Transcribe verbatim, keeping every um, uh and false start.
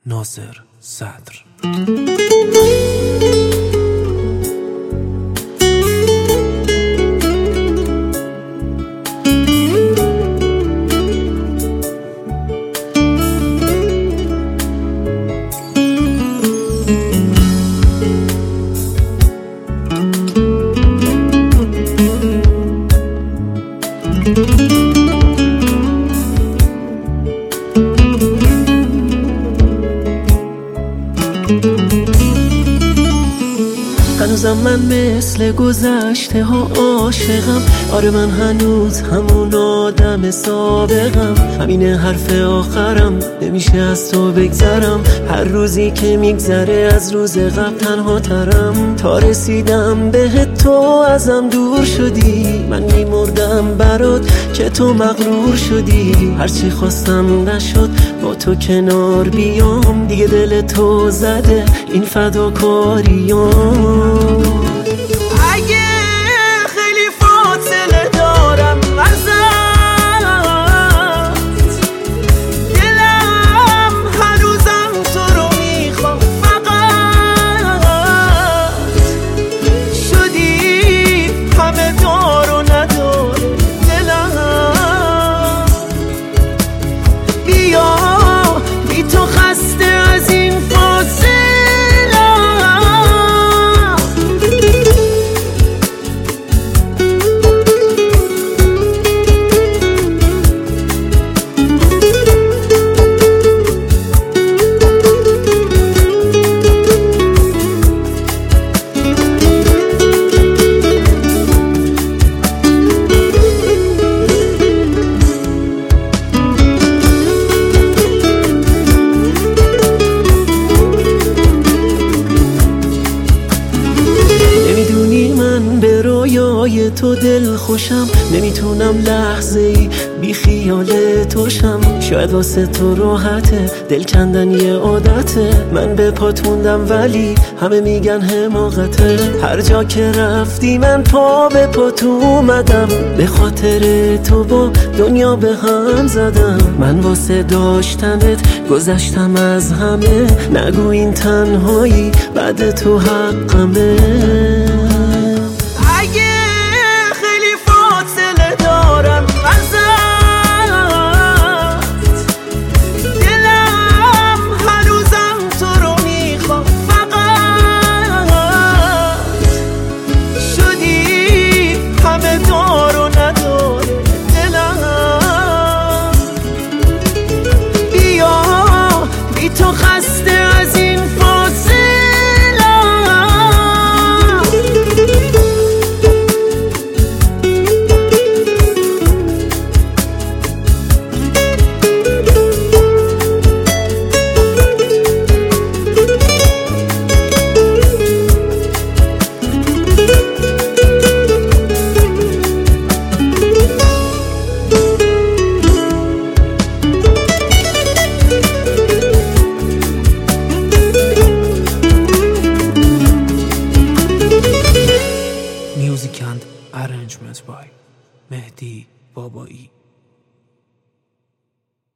ناصر صدر. هنوزم من مثل گذشته ها عاشقم. آره من هنوز همون آدم سابقم. همینه حرف آخرم، نمیشه از تو بگذرم. هر روزی که میگذره از روز قبل تنها ترم. تا رسیدم به تو ازم دور شدی. من میمردم برات که تو مغرور شدی. هرچی خواستم نشد با تو کنار بیام. دیگه دل تو زده این فداکاریام. اگه خیلی فاصله دارم ازت، دلم هنوزم تو رو میخوام. فقط شدی همه دار و ندار دلم. بیا بی تو خسته از این فاصله. رویای تو دل خوشم، نمیتونم لحظه ای بی خیال توشم. شاید واسه تو راحته، دل کندن یه عادته. من به پات موندم ولی همه میگن حماقته. هر جا که رفتی من پا به پات اومدم. به خاطر تو با دنیا به هم زدم. من واسه داشتنت گذشتم از همه. نگو این تنهایی بعد تو حقمه. تو خسته از این فاصله. Music and arrangements by Mehdi Babai.